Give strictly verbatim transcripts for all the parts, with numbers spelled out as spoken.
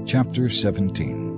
Chapter seventeen.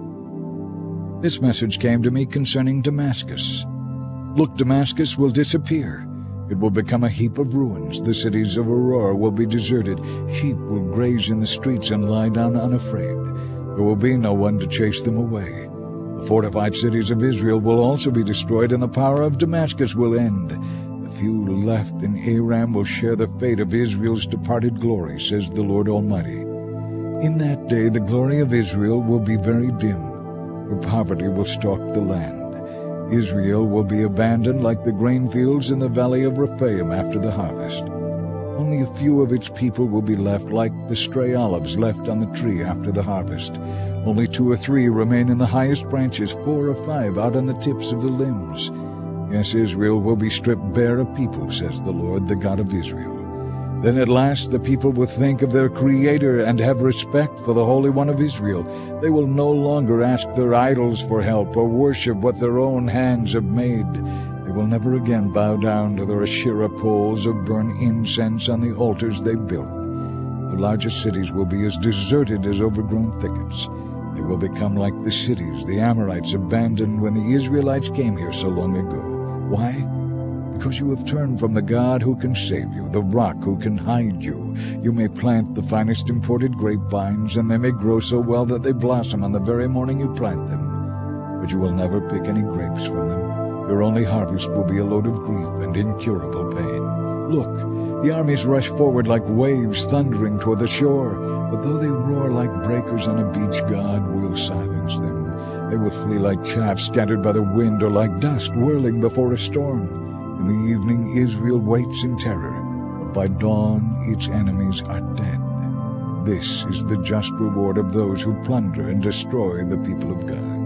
This message came to me concerning Damascus. Look, Damascus will disappear. It will become a heap of ruins. The cities of Aurora will be deserted. Sheep will graze in the streets and lie down unafraid. There will be no one to chase them away. The fortified cities of Israel will also be destroyed, and the power of Damascus will end. The few left in Aram will share the fate of Israel's departed glory, says the Lord Almighty. In that day the glory of Israel will be very dim, for poverty will stalk the land. Israel will be abandoned like the grain fields in the valley of Rephaim after the harvest. Only a few of its people will be left, like the stray olives left on the tree after the harvest. Only two or three remain in the highest branches, four or five out on the tips of the limbs. Yes, Israel will be stripped bare of people, says the Lord, the God of Israel. Then at last the people will think of their Creator and have respect for the Holy One of Israel. They will no longer ask their idols for help or worship what their own hands have made. They will never again bow down to their Asherah poles or burn incense on the altars they built. The largest cities will be as deserted as overgrown thickets. They will become like the cities the Amorites abandoned when the Israelites came here so long ago. Why? Because you have turned from the God who can save you, the rock who can hide you. You may plant the finest imported grapevines, and they may grow so well that they blossom on the very morning you plant them. But you will never pick any grapes from them. Your only harvest will be a load of grief and incurable pain. Look, the armies rush forward like waves thundering toward the shore. But though they roar like breakers on a beach, God will silence them. They will flee like chaff scattered by the wind, or like dust whirling before a storm. In the evening Israel waits in terror, but by dawn its enemies are dead. This is the just reward of those who plunder and destroy the people of God.